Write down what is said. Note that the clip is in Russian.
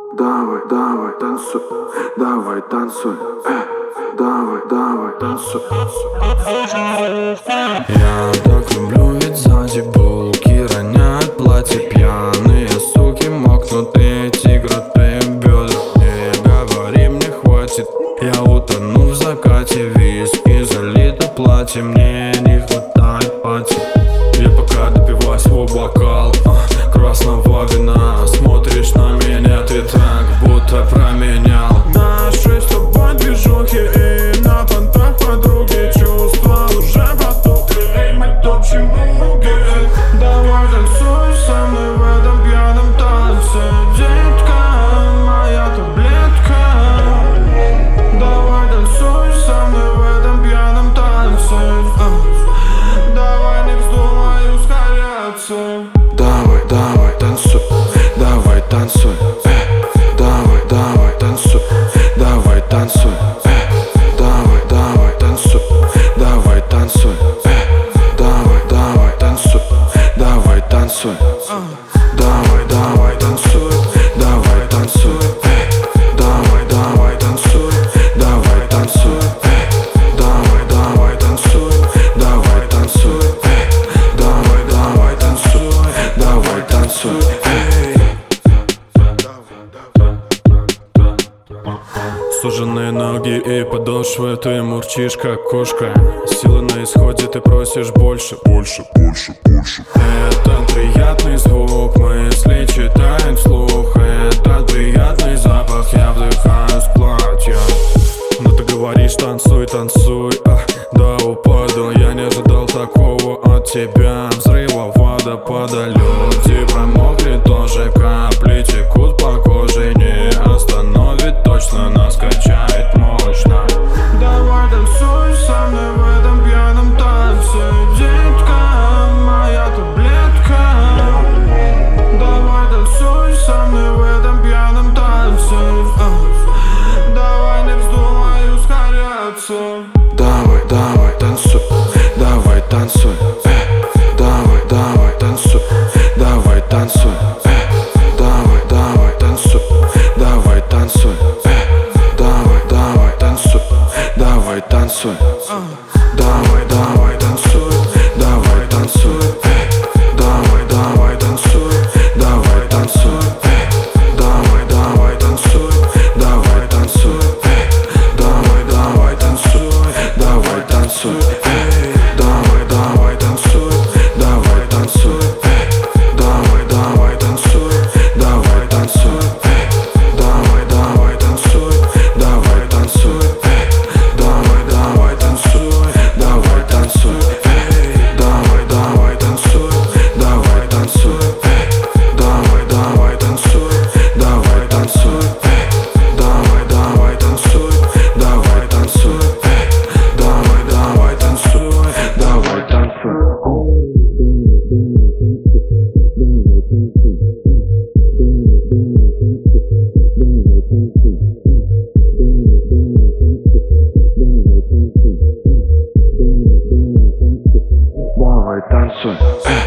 Давай, давай, танцуй, давай, танцуй, давай, давай, танцуй. Я так люблю, ведь сзади булки роняют платье. Пьяные суки, мокнутые тигры, ты бедра. Не говори, мне хватит, я утону в закате. Виски залито платье, мне не хватает пати. Я пока допиваю свой бокал красного вина. Смотришь на меня, ты так будто променял наши с тобой движухи и на понтах подруги. Чувства уже потухли, эй, мы топчем луги. Давай танцуй со мной в этом пьяном танце, детка, моя таблетка. Давай танцуй со мной в этом пьяном танце, давай не вздумай ускоряться. Давай, давай, танцуй, давай, танцуй, давай, давай, танцуй, давай, танцуй, давай, давай, танцуй, давай, танцуй, давай, давай, танцуй, давай, танцуй, давай, давай, танцуй, давай, танцуй, давай, давай, танцуй, давай, танцуй, давай, давай, танцуй, давай, танцуй, давай, давай, танцуй, давай, танцуй. Суженные ноги и подошвы, ты мурчишь как кошка. Силы на исходе, ты просишь больше, больше, больше, больше. Этот приятный звук, мысли читаем вслух. Этот приятный запах я вдыхаю с платья. Но ты говоришь, танцуй, танцуй, до упаду. Я не ожидал такого от тебя. Взрыва водопада, люди промокли тоже. Капли текут по коже, не остановит точно, нас качает мощно. Давай танцуй со мной в этом пьяном танце, детка, моя таблетка. Давай танцуй со мной в этом пьяном танце, давай не вздумай ускоряться. Давай, давай, танцуй, давай, танцуй, давай, давай, танцуй, давай, танцуй, давай, давай, танцуй, давай, танцуй, давай, давай, танцуй, давай, танцуй, давай, давай, танцуй, давай, танцуй, давай, давай, танцуй, давай, танцуй, давай, давай, танцуй, давай, танцуй, давай, давай, танцуй, давай, танцуй, давай, давай, танцуй, давай, танцуй, давай, давай, танцуй, давай, танцуй, давай, давай, танцуй, давай, танцуй, давай, давай, танцуй, давай, танцуй, давай, давай, танцуй, давай, танцуй, давай, давай, танцуй, давай, танцуй, давай, давай, танцуй, давай, танцуй, давай, давай, танцуй, давай, танцуй. Давай, танцуй.